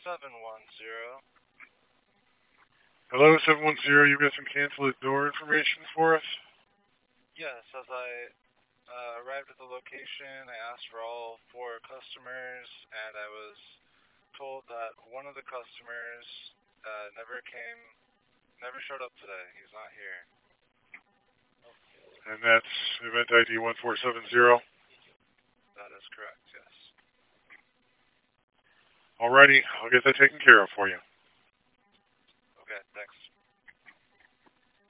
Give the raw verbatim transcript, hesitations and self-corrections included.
seven one zero. Hello, seven one zero. You got some cancel at door information for us? Yes, as I uh, arrived at the location, I asked for all four customers, and I was told that one of the customers uh, never came, never showed up today. He's not here. And that's event I D one four seven zero. That is correct, yes. Alrighty, I'll get that taken care of for you.